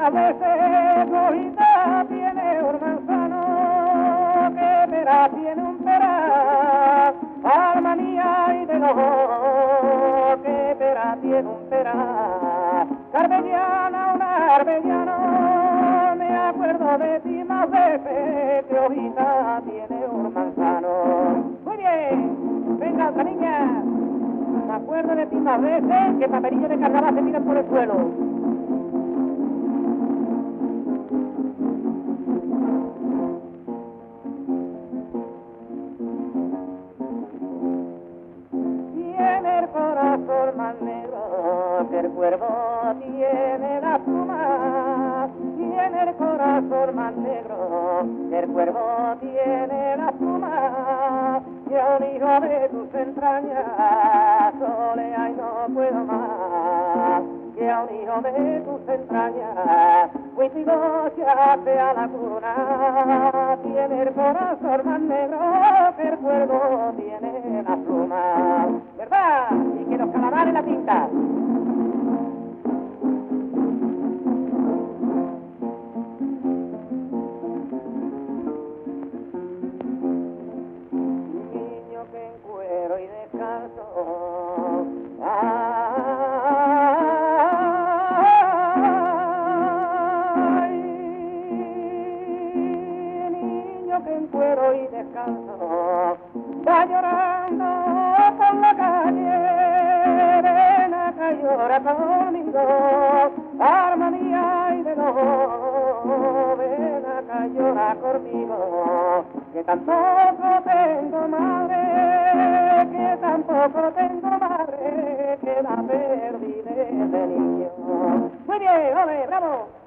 timas veces, cojita tiene un manzano, que pera tiene un pera, armonía y de los que pera tiene un pera, arbellana, una arbellano, me acuerdo de ti más veces, que hojita tiene un manzano. Muy bien, venga otra niña. Me acuerdo de ti más veces que papelillos de carnaval se tiran por el suelo. Tiene el corazón más negro que el cuervo tiene la pluma. Tiene el corazón más negro que el cuervo tiene la pluma. Y a un hijo de tus entrañas, sole, ay, no puedo más. Que a un hijo de tus entrañas, fuistigo se hace a la cuna. Tiene el corazón más negro que el cuervo tiene la pluma. ¿Verdad? Y que los calamares la tinta. Cuero y descalzo, va llorando por la calle, ven acá y llora conmigo, armonía y de nuevo, ven acá y llora conmigo, que tampoco tengo madre, que tampoco tengo madre, que la perdí desde niño. Muy bien, ole, bravo.